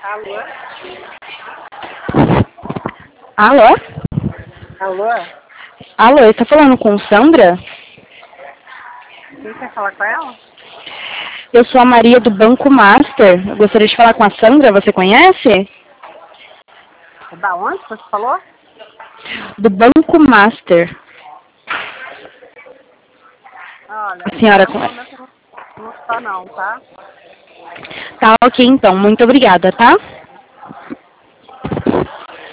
Alô? Alô? Alô? Alô, eu tô falando com Sandra? Quem quer falar com ela? Eu sou a Maria do Banco Master. Eu gostaria de falar com a Sandra, você conhece? Da onde você falou? Do Banco Master. Olha, A senhora ela no conhece? momento não está não, tá? Tá ok então, muito obrigada, tá?